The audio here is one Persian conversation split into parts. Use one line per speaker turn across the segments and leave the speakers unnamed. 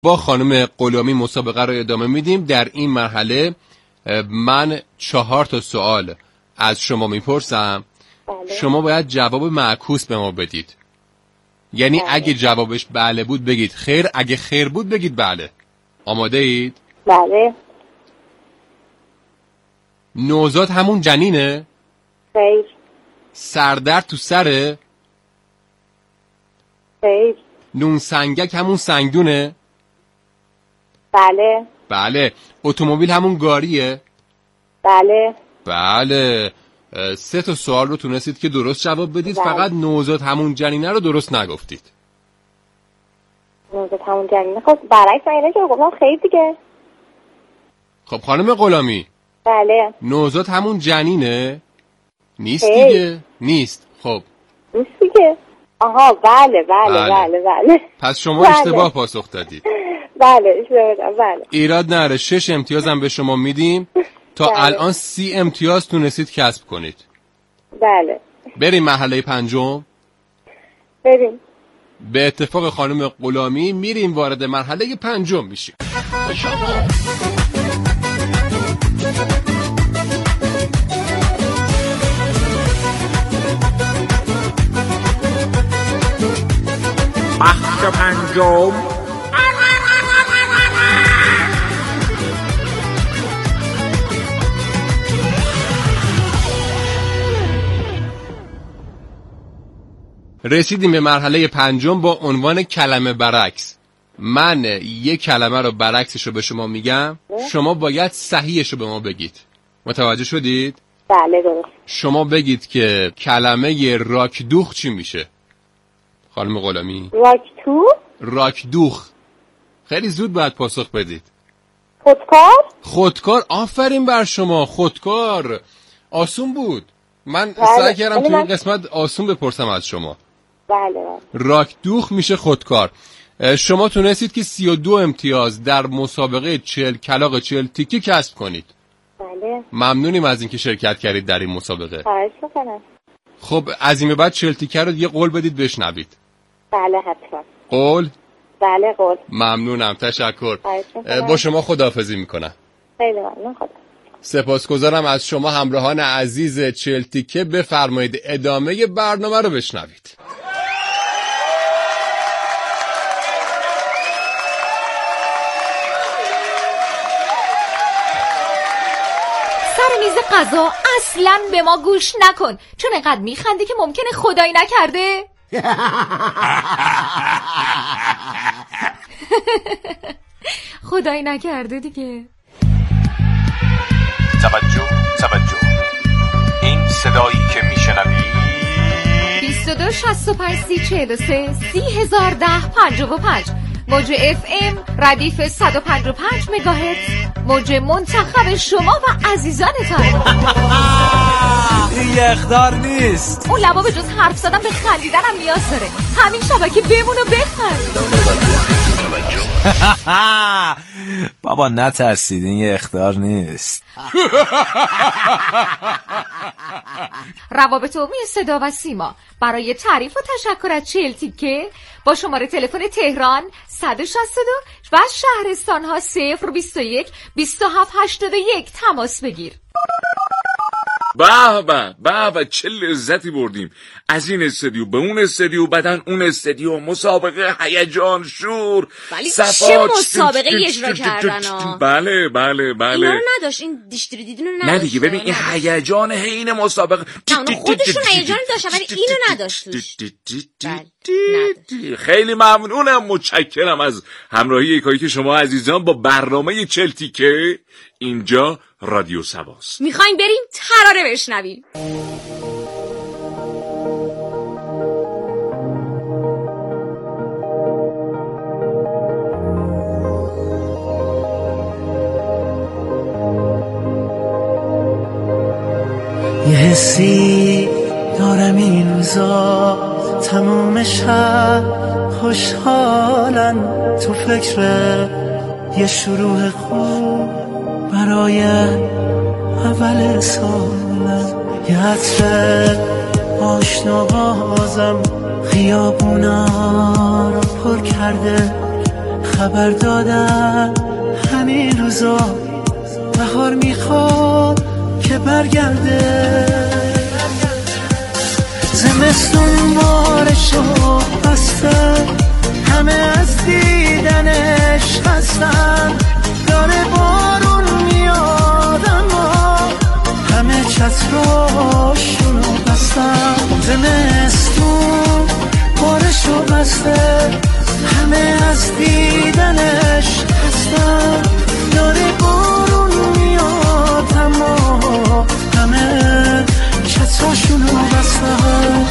با خانم غلامی مسابقه رو ادامه میدیم. در این مرحله من 4 سوال از شما میپرسم.
بله.
شما باید جواب معکوس به ما بدید. یعنی
بله.
اگه جوابش بله بود بگید خیر، اگه خیر بود بگید بله. آماده اید؟
بله.
نوزاد همون جنینه؟
خیر.
سردرد تو سره؟
خیر.
نون سنگک همون سنگدونه؟
بله.
بله. اتومبیل همون گاریه؟
بله.
بله. 3 سوال رو تونستید که درست جواب بدید.
بله.
فقط نوزاد همون جنینه رو درست نگفتید.
نوزاد همون جنینه. خب برعکس اینه که گفتم خیر دیگه.
خب خانم غلامی،
بله.
نوزاد همون جنینه؟ نیست
خیر.
دیگه. نیست. خب
نیست دیگه. آها بله بله
بله.
بله بله.
پس شما
بله.
اشتباه پاسخ دادید.
بله اشتباه دادم. بله.
ایراد نره. 6 امتیاز هم به شما میدیم. تا
بله.
الان 30 امتیاز تونستید کسب کنید.
بله.
بریم مرحله 5.
بریم.
به اتفاق خانم غلامی میریم وارد مرحله 5 میشیم.
بخش 5.
رسیدیم به مرحله 5 با عنوان کلمه برعکس. من یک کلمه رو برعکسش رو به شما میگم، شما باید صحیحش رو به ما بگید. متوجه شدید؟
بله درست.
شما بگید که کلمه راکدوخ چی میشه؟ خانم غلامی.
راکتو.
راکدوخ. خیلی زود باید پاسخ بدید.
خودکار.
خودکار. آفرین بر شما. خودکار. آسون بود. من
بله.
سعی کردم تو این
من...
قسمت آسون بپرسم از شما.
بله بله.
راکدوخ میشه خودکار. شما تونستید که 32 امتیاز در مسابقه 40 کلاغ 40 تیکی کسب کنید.
بله.
ممنونیم از اینکه شرکت کردید در این مسابقه.
خواهش میکنم.
خب از این به بعد 40 تیکه رو یه قول بدید بشنوید.
بله حتما.
قول؟
بله قول.
ممنونم. تشکر.
خواهش میکنم.
با شما خداحافظی میکنم.
خیلی ممنون. خدا.
سپاسگزارم از شما همراهان عزیز 40 تیکه. بفرمایید ادامه برنامه رو بشنوید.
سر میز غذا اصلاً به ما گوش نکن، چون انقدر میخندی که ممکنه خدایی نکرده خدایی نکرده دیگه.
توجه. این صدایی که میشنوی
22 65 30 43 3010 55 موج FM ردیف 155 مگاهرتز، موج منتخب شما و عزیزانتان.
این یه اخطار نیست.
اون لبا به جز حرف زدن به خندیدن هم نیاز داره. همین شبکه بمون و بخند.
بابا نترسید، این یه اخطار نیست.
روابط عمومی صدا و سیما برای تعریف و تشکر از 40 تیکه با شماره تلفن تهران 162 و شهرستان ها 021 27 81 تماس بگیر.
به چه لذتی بردیم از این استدیو به اون استدیو، بعدن اون استدیو، مسابقه، هیجان، شور،
ولی
صفا،
چه مسابقه اجرا کردن ها.
بله
اینا رو نداشت، این دیشتری دیدین رو نداشت.
نه دیگه ببین این هیجان حین مسابقه،
نه اونا خودشون هیجان داشتن ولی اینو نداشت توش.
خیلی ممنونم، متشکرم از همراهی کاری که شما عزیزان با برنامه 40 تیکه اینجا رادیو سواست.
میخوایم بریم ترانه بشنویم.
یه حسی دارم این روزا، تموم شب خوشحالن، تو فکر یه شروع خوب برای اول سالم. یه عطر آشنا بازم خیابونا رو پر کرده، خبر دادن همین روزا بهار میخواد که برگرده. زمستون بارشو بسته، همه از دیدنش خستن. داره بارون میاد اما همه چتراشونو بستن. زمستون بارشو بسته، همه از دیدنش خستن. داره بارون میاد اما همه چتراشونو بستن.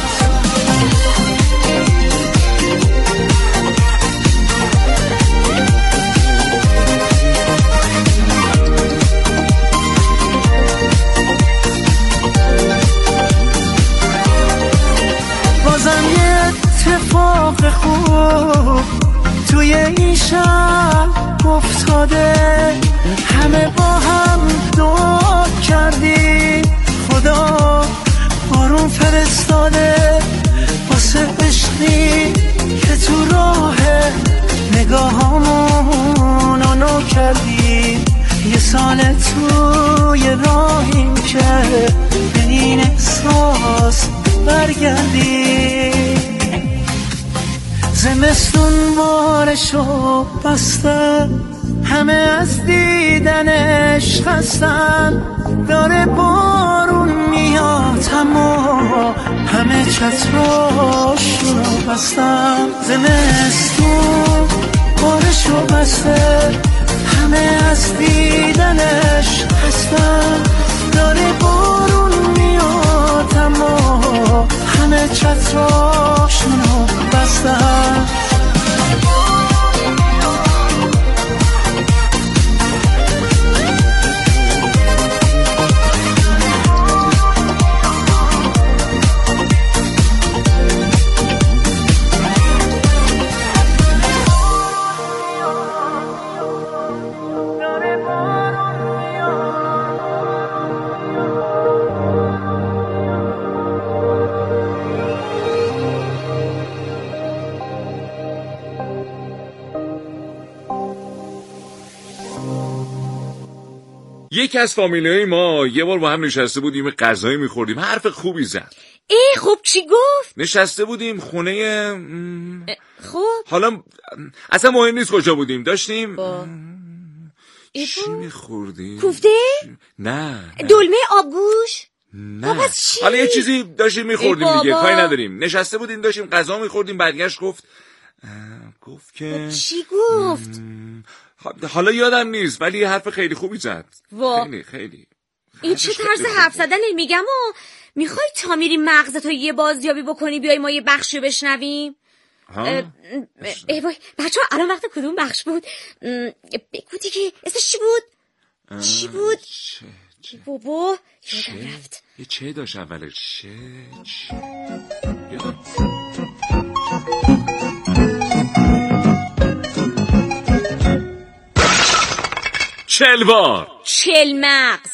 بازم یه اتفاق خوب توی این شب افتاده. همه با هم دعا کردیم خدا بارون فرستاده. واسه عشقی که تو راه نگاهامون آنو کردیم. یه سال توی راهیم که به این احساس برگردیم. زمستون بارشو بسته، همه از دیدنش خستن. داره بارون میاد اما همه چتراشونو بستن. زمستون بارشو بسته، همه از دیدنش خستن. داره بارون میاد اما همه چتراشونو بستن.
یکی از فامیلیای ما یه بار با هم نشسته بودیم غذایی میخوردیم، حرف خوبی زد.
خب چی گفت؟
نشسته بودیم خونه
خب
حالا اصلا مهم نیست کجا بودیم، داشتیم چی
خب.
میخوردیم؟
کوفته؟
نه
دلمه آبگوش؟
نه
پس چی؟
حالا یه چیزی داشتیم میخوردیم دیگه،
بابا.
کاری نداریم. نشسته بودیم داشتیم غذا میخوردیم، برگشت گفت که
چی گفت؟
حالا یادم نیست ولی حرف خیلی خوبی زد. خیلی
این چه طرز حرف زدنه؟ میگم میخوای تا میری مغزتو یه بازیابی بکنی بیای ما یه بخشی رو بشنویم؟ ای وای بچه‌ها الان وقت کدوم بخش بود؟ بگو دیگه اسمش چی بود؟ چی بود؟
چه
بابا یادم رفت.
یه چه داشت اولش؟ یادم چلوار
چلمغز.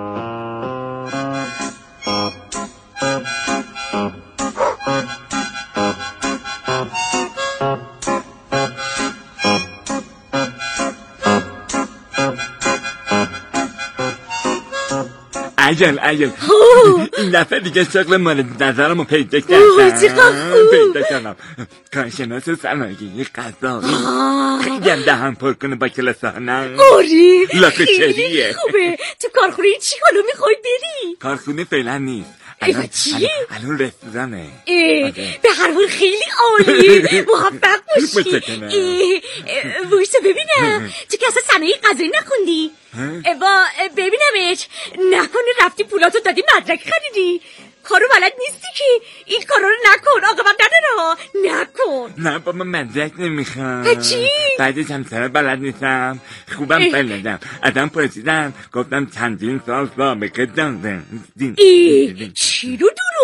عجل این دفعه دیگه شغل مورد نظرمو پیدا کردم. کارشناس صنایع غذایی خیلی هم دهن پر کنه با کلاسانم.
آری
لاکچریه.
خوبه. تو کارخونه چی حالا میخوای بری؟
کارخونه فعلا نیست، الان رستورانه.
به هر حال خیلی عالی. موفق باشی. وایسا ببینم تو که اصلا صنایع غذایی نخوندی؟ ببینمش نکنه رفتی پولاتو دادی مدرک خریدی؟ کارو بلد نیستی که این کارو رو نکن، عاقبت نداره. نکن.
نه بابا مدرک نمیخوام.
چی؟
بعدش هم سر بلد نیستم، خوبم بلدم. ادم پرسیدم گفتم چندین سال سابقه دارم.
چی رو دروغ گفتی؟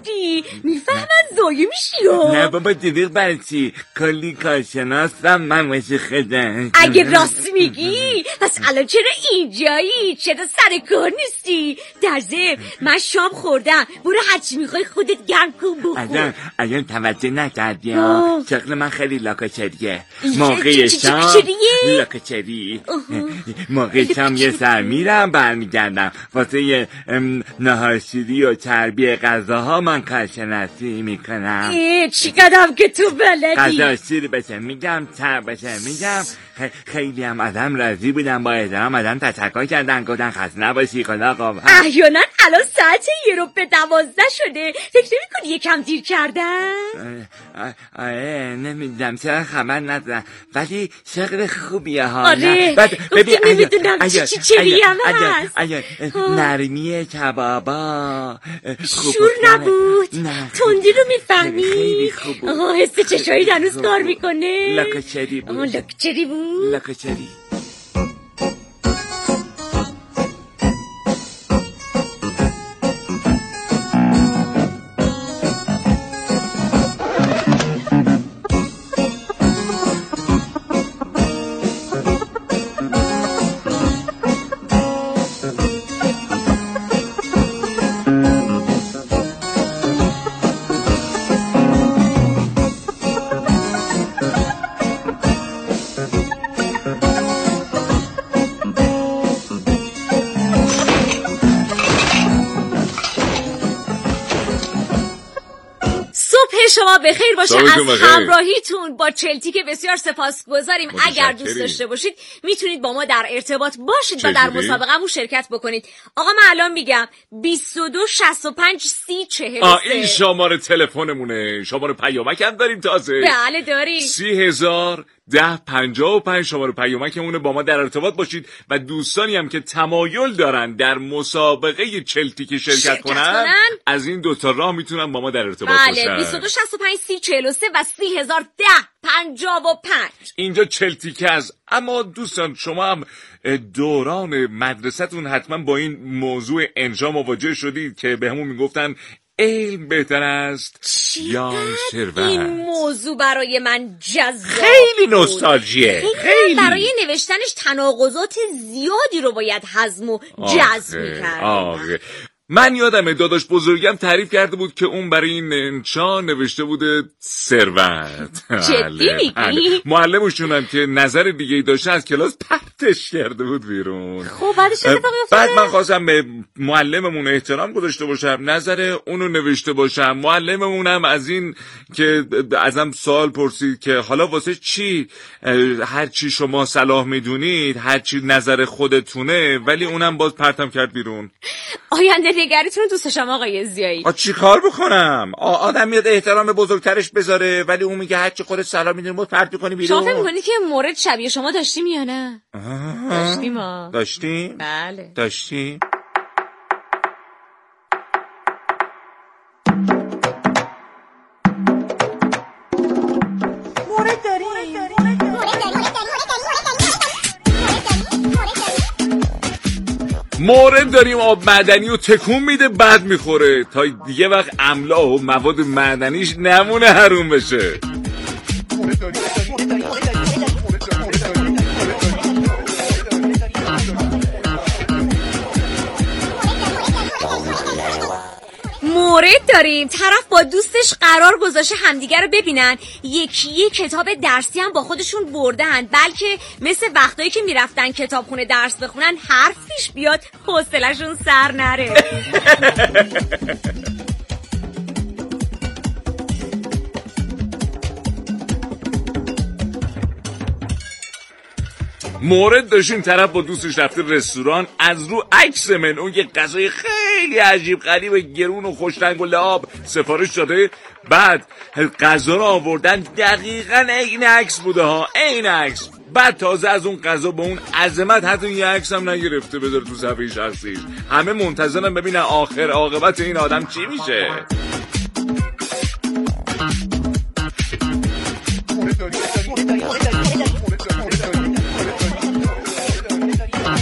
گفتی میفهمن ضایع میشی.
نه بابا دروغ برای چی؟ کلی کارشناسم من واسه خودم.
اگه راست میگی پس الان چرا اینجایی؟ چرا سر کار نیستی؟ در ضمن من شام خوردم، برو هرچی میخوای خودت گرم کن بخور.
الان توجه نکردی ها، شکل من خیلی لاکچریه. موقع شام لاکچری، موقع شام یه سر میرم برمیگردم واسه نهارشیری و چربی غذاها من کارشناسی میکنم.
چی قدم که تو بلدی؟
غذا شیر بشه میگم، چرب بشه میگم. خیلی هم آدم راضی بودم، با احترام آدم تشکر کردن، گفتن خسته نباشی خدا قوت.
احیانا الان ساعت 11:50 شده، فکر نمی‌کنی یکم دیر کردم؟
آره نمیدونم چرا خبر ندارم، ولی شغل خوبیه ها.
آره گفتی نمیدونم چی هم هست.
نرمی کبابا
شور نبود، تندی رو میفهمی؟
خیلی خوب بود.
حس چشایی هنوز کار میکنه؟
لاکچری بود.
لاکچری بود؟
لاکچری.
شما بخیر باشه. از همراهیتون با چلتی که بسیار سپاسگزاریم. اگر دوست داشته باشید میتونید با ما در ارتباط باشید و در مسابقه‌مون شرکت بکنید. آقا من الان میگم 22 65 30 43.
این شماره تلفنمونه. شماره پیامک هم داریم تازه.
بله داریم.
30,000 1055 شماره پیامکمونه. با ما در ارتباط باشید و دوستانی هم که تمایل دارن در مسابقه چلتی که شرکت کنن از این دوتا راه میتونن با ما در ارتباط باشن.
بله 22 65 30 43 و 30,000 1055.
اینجا چلتی که از. اما دوستان شما هم دوران مدرسه‌تون حتما با این موضوع انشا مواجه شدید که به همون میگفتن علم بهتر است یا ثروت.
این موضوع برای من جذاب،
خیلی نوستالژیه.
خیلی برای نوشتنش تناقضات زیادی رو باید هضم و جذب می‌کرد.
من یادمه داداش بزرگم تعریف کرده بود که اون برای این انشا نوشته بوده ثروت.
جدی میگی؟
معلمشون هم که نظر دیگه‌ای داشته از کلاس پرتش کرده بود بیرون.
خب بعدش اتفاقی افتاده؟
بعد من خواستم به معلممون احترام گذاشته باشم، نظر اونو نوشته باشم. معلممونم از این که ازم سوال پرسید که حالا واسه چی هر چی شما صلاح میدونید، هر چی نظر خودتونه، ولی اونم باز پرتم کرد بیرون.
آینده نگریتون رو دوست داشتم آقای ضیایی.
چی کار بکنم؟ آدم میاد احترام بزرگترش بذاره ولی اون میگه هرچی خودت سلام میدونی باید پرت کنی بیرون.
شما فکر میکنی که مورد شبیه شما داشتیم یا نه؟ داشتیم ها.
داشتیم؟
بله
داشتیم.
مورد داریم.
مورد داریم آب معدنی و تکون میده بعد میخوره تا دیگه وقت املاح و مواد معدنیش نمونه حروم بشه.
مورد داریم طرف با دوستش قرار گذاشته همدیگه رو ببینن، یکی کتاب درسی هم با خودشون بردن، بلکه مثل وقتایی که میرفتن کتابخونه درس بخونن حرف پیش بیاد حوصله‌شون سر نره.
مورد داشتیم طرف با دوستش رفته رستوران، از رو عکس منو یه غذای خیلی عجیب غریب گرون و خوش رنگ و لعاب سفارش داده. بعد غذا رو آوردن دقیقاً عین عکس بوده ها، عین عکس. بعد تازه از اون غذا با اون عظمت حتی یه عکس هم نگرفته بذاره تو صفحه شخصیش. همه منتظرن ببینن آخر عاقبت این آدم چی میشه.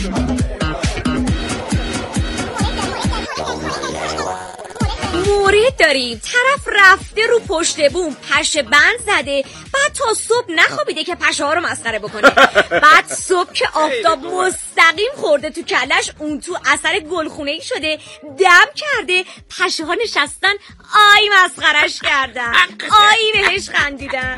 مورد شاهد داریم. طرف رفته رو پشت بوم پشه بند زده، بعد تا صبح نخوابیده که پشه ها رو مسخره بکنه. بعد صبح که آفتاب مستقیم خورده تو کلش، اون تو اثر گلخونه‌ای شده، دم کرده، پشه ها نشستن آی مسخرش کردن، آی بهش خندیدن.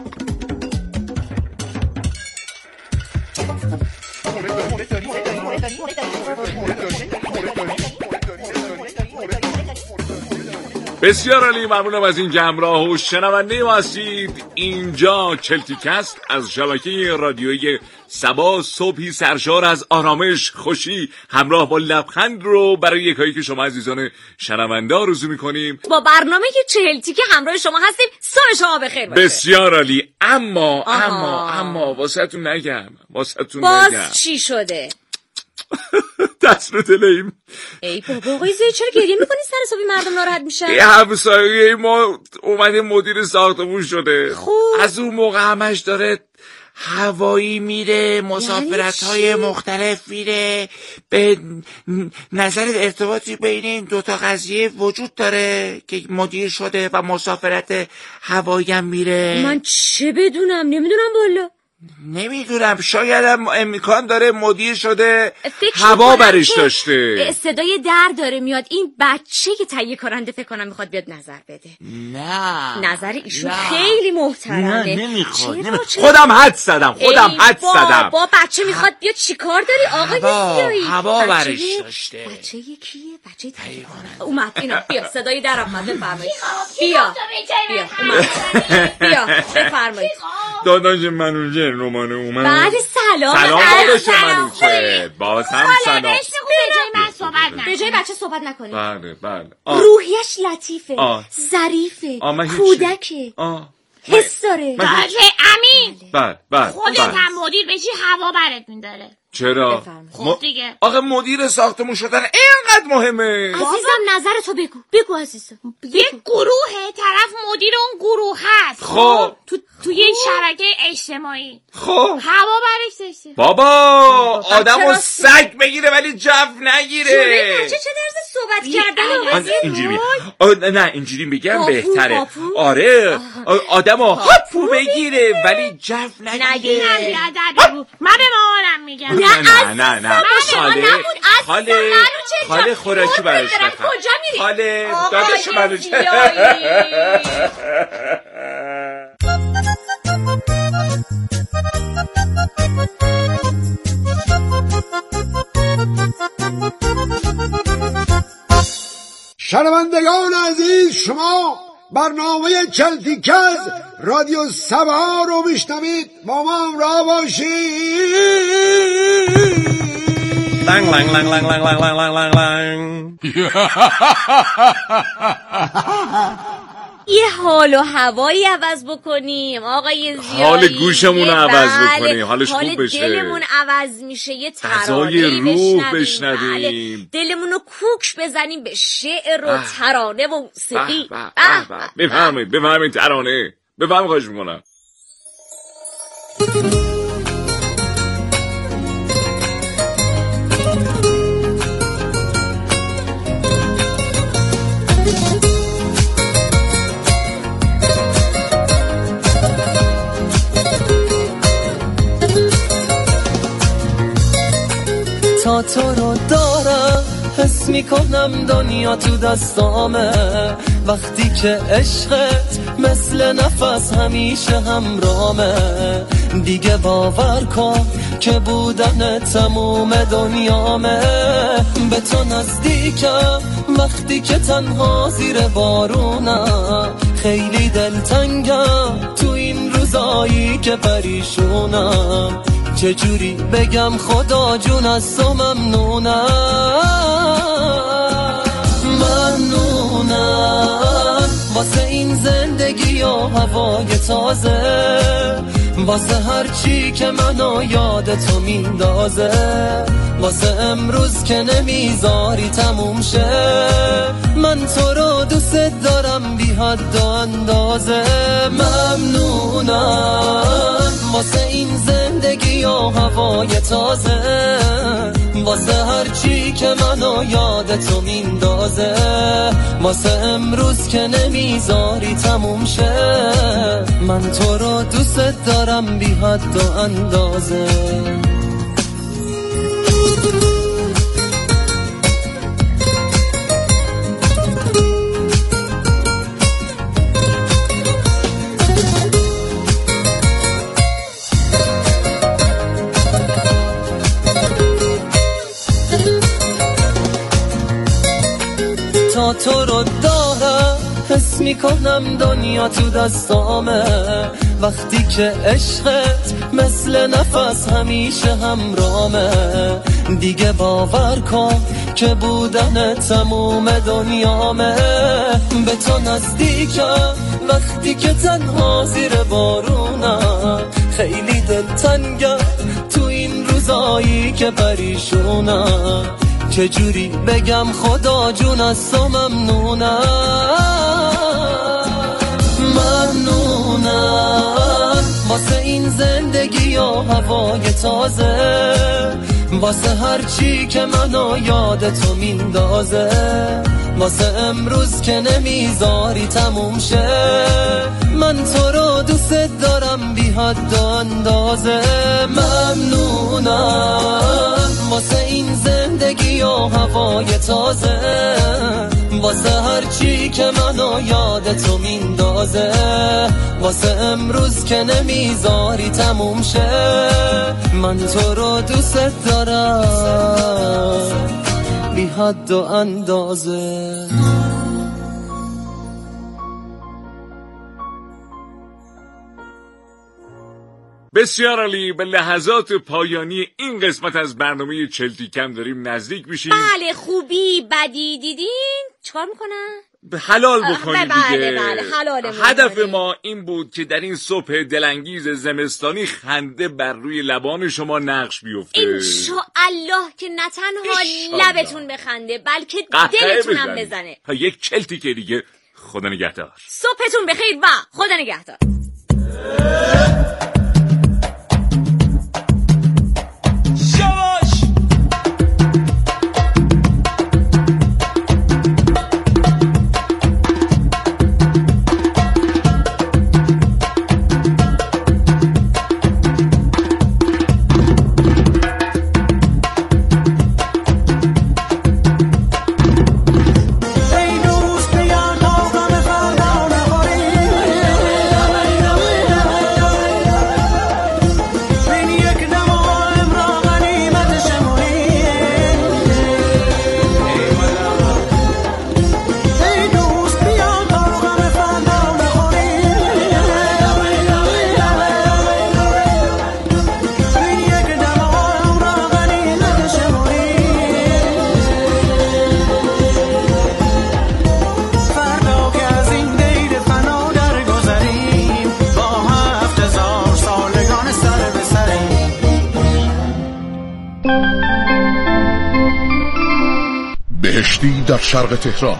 بسیار عالی، ممنونم از این گمراه و شنونده ما هستید. اینجا چلتیکست از شبکه رادیویی سبا، صبحی سرشار از آرامش، خوشی همراه با لبخند رو برای یکایی که شما عزیزان شنونده آرزو می‌کنیم.
با برنامه چلتی که همراه شما هستیم. صبح شما بخیر باشه.
بسیار عالی. اما واسهتون نگم.
باز چی شده؟
دست رو دلیم.
ای بابا آقای زید، چرا گریه میکنی؟ سر صبحی مردم ناراحت میشن.
یه همسایه ما اومده مدیر ساختمون شده. از اون موقع همش داره هوایی میره، مسافرت‌های مختلف میره. به نظر ارتباطی بین این دوتا قضیه وجود داره که مدیر شده و مسافرت هوایی هم میره؟
من چه بدونم، نمیدونم والا.
نمیدونم، شاید هم امکان داره مدیر شده هوا برش داشته.
صدای در داره میاد. این بچه که تهیه کننده فکر کنم میخواد بیاد نظر بده.
نه
نظر ایشون خیلی محترمه.
نمیخواد. خودم حد زدم.
با بچه میخواد بیاد چیکار داری آقای سیایی؟
هوا برش داشته.
بچه کیه؟ بچه تهیه کننده اومد. اینا بیا، صدای در اومد. بفرمایید. بیا بفرمایید.
داداش منوچهر رومانه اومد.
بعد سلام
داداش منوچهر. باز هم سلام.
به جای بچه صحبت نکنید.
بله.
روحیش لطیفه، ظریفه، کودکه، حس داره.
داجه امین.
بله.
خودت هم مدیر بشی هوا برات میداره.
چرا؟
خب دیگه.
آخه مدیر ساختمون شدن اینقدر مهمه.
عزیزم نظرتو بگو عزیزم.
یک گروهه، طرف مدیر اون گروه هست.
خب
تو یه شبکه اجتماعی.
خب
هوا برش داشته.
بابا آدمو سگ بگیره ولی جو نگیره.
چه درز صحبت کردن
اینجوری نه اینجوری بگم بهتره. آره آدمو هاپو بگیره ولی جو نگیره.
من به مامانم میگم.
نه خاله خوراکی براش بخر.
کجا میری؟
خاله داداش منو
شنوندگان عزیز، شما برنامه چلتیکست رادیو سبا رو میشنوید. با ما همراه باشید.
لنگ لنگ لنگ لنگ لنگ لنگ لنگ لنگ لنگ.
یه حال و هوایی عوض بکنیم آقای زیایی.
حال گوشمون رو عوض بکنیم، حالش خوب بشه.
حال دلمون عوض میشه، یه
غذای روح بشنویم،
دلمون رو کوک بزنیم به شعر و ترانه و موسیقی.
بفرمایید ترانه بفرمایید، خواهش میکنم.
تا تو رو دارم حس میکنم دنیا تو دستامه، وقتی که عشقت مثل نفس همیشه همرامه. دیگه باور کن که بودن تموم دنیامه. به تو نزدیکم وقتی که تنها زیر بارونم، خیلی دلتنگم تو این روزایی که پریشونم. چجوری بگم خدا جون از تو ممنونم واسه این زندگی و هوای تازه، واسه هر چی که منو یاد تو میندازه، واسه امروز که نمیذاری تموم شه. من تو رو دوست دارم بی حد و اندازه. ممنونم واسه این زندگی و هوای تازه، واسه هر چی که منو یاد تو میندازه، واسه امروز که نمیذاری تموم شه. من تو رو دوست دارم بی حد و اندازه. تا تو رو دارم حس میکنم دنیا تو دستامه، وقتی که عشقت مثل نفس همیشه همرامه. دیگه باور کن که بودن تموم دنیامه. به تو نزدیکم وقتی که تنها زیر بارونم، خیلی دلتنگم تو این روزایی که پریشونم. چجوری بگم خدا جون از تو ممنونم واسه این زندگی و هوای تازه، واسه هر چی که منو یاد تو میندازه، واسه امروز که نمیذاری تموم شه. من تو رو دوست دارم بی حد و اندازه. ممنونم واسه این زندگی و هوای تازه، واسه هر چی که منو یاد تو میندازه، واسه امروز که نمیذاری تموم شه. من تو رو دوست دارم بی حد و اندازه.
بسیار عالی. به لحظات پایانی این قسمت از برنامه چلتیکم داریم نزدیک میشیم.
بله خوبی بدی دیدین چکار میکنن؟
حلال بکنیم دیگه.
بله حلال.
هدف ما این بود که در این صبح دلانگیز زمستانی خنده بر روی لبان شما نقش بیفته.
انشاءالله که نه تنها لبتون بخنده بلکه دلتونم بزنه.
یک چلتیکه دیگه. خدا نگهدار.
صبحتون بخیر و خدا نگهدار.
بهشتی در شرق تهران،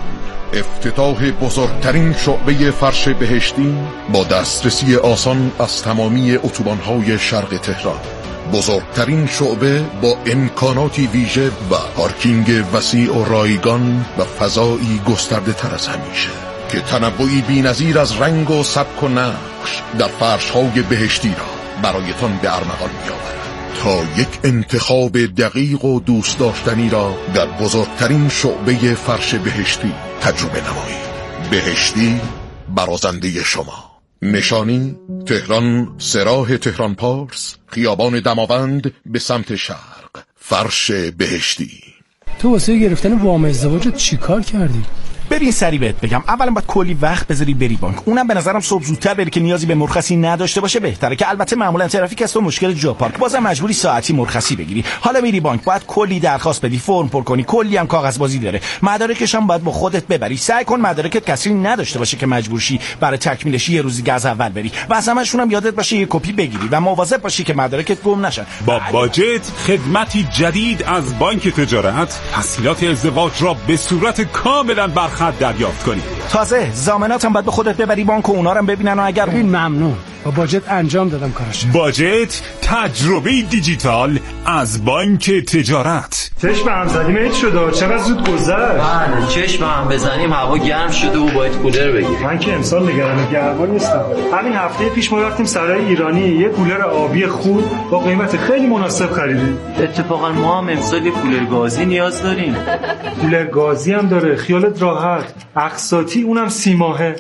افتتاح بزرگترین شعبه فرش بهشتی با دسترسی آسان از تمامی اتوبان‌های شرق تهران. بزرگترین شعبه با امکاناتی ویژه و پارکینگ وسیع و رایگان و فضایی گسترده تر از همیشه که تنوعی بی‌نظیر از رنگ و سبک و نقش در فرش‌های بهشتی را برایتان به ارمغان می‌آورد تا یک انتخاب دقیق و دوست داشتنی را در بزرگترین شعبه فرش بهشتی تجربه نمایید. بهشتی برازنده شما. نشانی تهران، سراح تهران پارس، خیابان دماوند به سمت شرق. فرش بهشتی.
تو واسه گرفتن وام ازدواجت چی کار کردی؟
ببین سری بهت بگم، اولا باید کلی وقت بذاری بری بانک، اونم به نظرم صبح زودتر بری که نیازی به مرخصی نداشته باشه بهتره، که البته معمولا ترافیک است و مشکل جا پارک، بازم مجبوری ساعتی مرخصی بگیری. حالا میری بانک باید کلی درخواست بدی، فرم پر کنی، کلی هم کاغذبازی داره، مدارکش هم باید با خودت ببری. سعی کن مدارکت کسری نداشته باشه که مجبور شی برای تکمیلش یه روزی از اول بری و از همشون هم یادت باشه یه کپی بگیری و مواظب باشی که مدارکت گم نشن.
با باجت خدمتی جدید از بانک تجارت، تسهیلات ازدواج را به صورت کاملا برخط دریافت کنی.
تازه ضمانات هم باید به خودت ببری بانک و اونا رو هم ببینن و اگر
ممنون با باجت انجام دادم کارش.
باجت، تجربه دیجیتال از بانک تجارت.
چشم هم زدیم هیچ شده، چقدر زود گذشت.
بله چشم هم بزنیم هوا گرم شده و باید کولر بگیریم.
من که امسال نگران گرما نیستم. همین هفته پیش ما رفتیم سرای ایرانی یه کولر آبی خوب با قیمت خیلی مناسب خریدیم.
اتفاقا ما هم امسال کولر گازی نیاز داریم.
کولر گازی هم داره، خیالت راحت. اقساطی اونم 30 ماهه.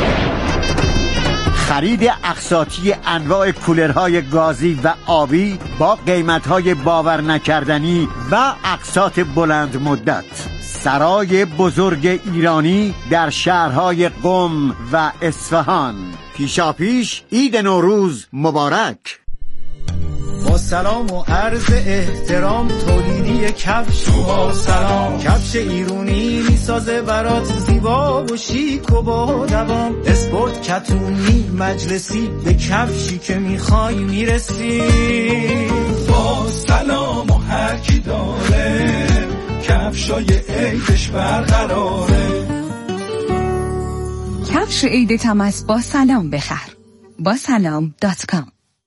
خرید اقساطی انواع کولرهای گازی و آبی با قیمت‌های باور نکردنی و اقساط بلند مدت. سرای بزرگ ایرانی در شهرهای قم و اصفهان. پیشاپیش عید نوروز مبارک.
با سلام و عرض احترام تولیدی کفش با سلام، کفش ایرونی میسازه برات زیبا و شیک و با دوام. اسپورت کتونی مجلسی به کفشی که میخوای میرسی. با سلام و هر کی داره کفشای عیدش برقراره.
کفش عیدت هم از با سلام بخر. با سلام.com.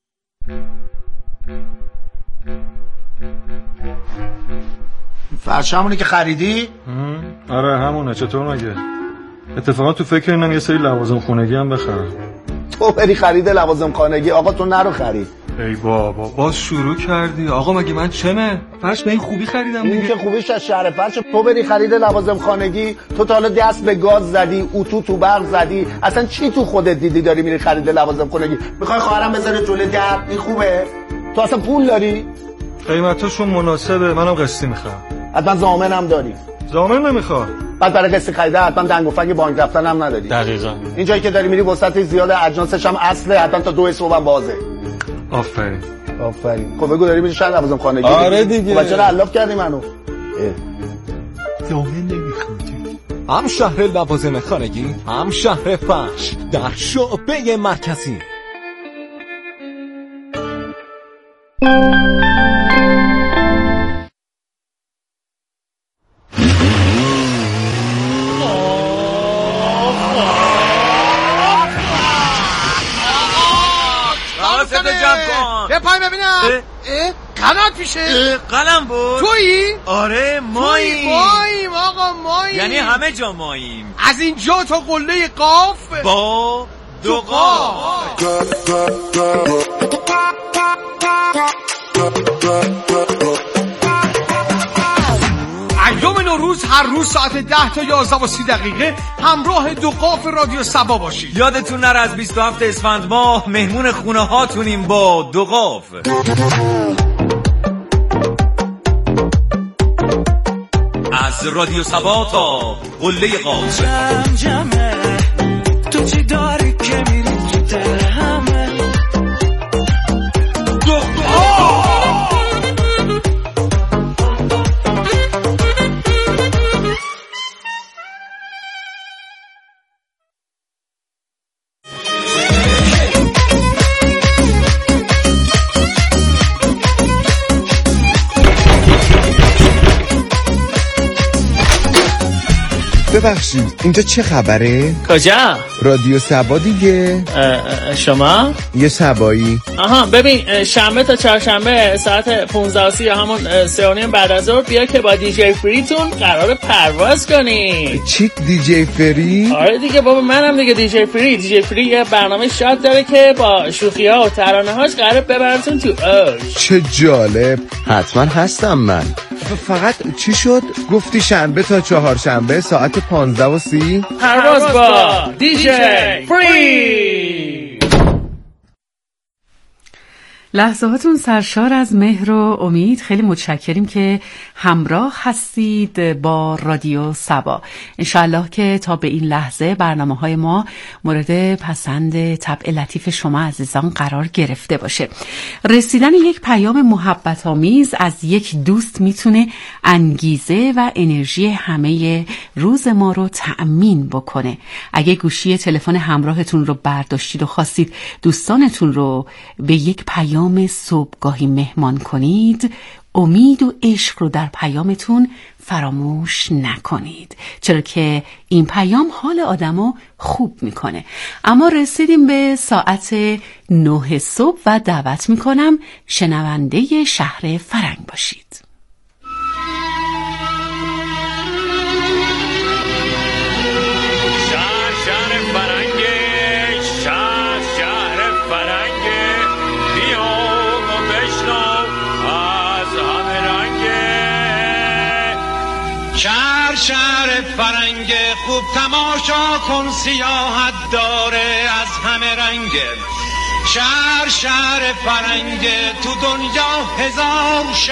فرشمونی که خریدی؟
آره همونه. چطور مگه؟ اتفاقا تو فکر اینم یه سری لوازم خونگی هم بخرم.
تو بری خرید لوازم خانگی، آقا تو نرو خرید.
ای بابا باز شروع کردی. آقا مگه من چمه؟ فرش به این خوبی خریدم دیگه.
این که خوبیش از شهر فرش. تو بری خرید لوازم خانگی، تو تا حالا دست به گاز زدی، اتو تو برق زدی، اصلا چی تو خودت دیدی داری میری خرید لوازم خانگی؟ میخوای خواهرم بذاره جلوی در؟ این خوبه؟ تو اصلا پول داری؟
قیمتاشون مناسبه، منم قسطی میخوام.
حتما ضامنم داری؟
ضامن نمیخوام.
بعد برای قسط خریده حتما دنگ و فنگ بانک رفتن هم نداری.
دقیقاً.
این جایی که داری میری وسط زیاد اجناسش هم اصله، حتما تا 2 صبح هم بازه.
آفرین.
خب بگو داری میری شهر لوازم خانگی؟
آره دیگه.
خب چرا علاف کردی منو؟
ضامن نمیخوام.
هم شهر لوازم خانگی، هم شهر فرش در شعبه مرکزی.
یه پای ببینم. قلم پیشه.
قلم بود.
تویی؟
آره ماییم.
آقا ماییم.
یعنی همه جا ماییم.
از اینجا تا قله قاف
با 2 قاف.
ایام نوروز هر روز ساعت 10 تا 11 و 30 دقیقه همراه 2 قاف رادیو سبا باشید.
یادتون نره از 27 اسفند ماه مهمون خونه هاتونیم با 2 قاف. از رادیو سبا تا قله قاف.
جمعه تو چی داری که میری تو دل همه.
2 قاف.
ببخشید اینجا چه خبره؟
کجا؟
رادیو سبا دیگه.
شما؟
یه سبایی.
آها ببین شنبه تا چهارشنبه ساعت 15:30 یا همون 3:30 بعد از ظهر بیا که با دیجی فریتون قرار پرواز کنی.
چی دیجی فری؟
آره دیگه بابا منم دیگه دیجی فری. دیجی فری یه برنامه شاد داره که با شوخی‌ها و ترانه‌هاش قرار ببرتون تو اوج.
چه جالب. حتما هستم من. فقط چی شد؟ گفتی شنبه تا چهارشنبه ساعت 15:30
پرواز با دیجی فری.
لحظاتون سرشار از مهر و امید. خیلی متشکریم که همراه هستید با رادیو سبا. انشالله که تا به این لحظه برنامه‌های ما مورد پسند طبع لطیف شما عزیزان قرار گرفته باشه. رسیدن یک پیام محبت آمیز از یک دوست میتونه انگیزه و انرژی همه روز ما رو تأمین بکنه. اگه گوشی تلفن همراهتون رو برداشتید و خواستید دوستانتون رو به یک پیام پیام صبحگاهی مهمان کنید، امید و عشق رو در پیامتون فراموش نکنید، چرا که این پیام حال آدمو خوب میکنه. اما رسیدیم به ساعت 9 صبح و دعوت میکنم شنونده شهر فرنگ باشید.
شهر فرنگ خوب تماشا کن، سیاحت داره از همه رنگ. شهر فرنگ تو دنیا هزار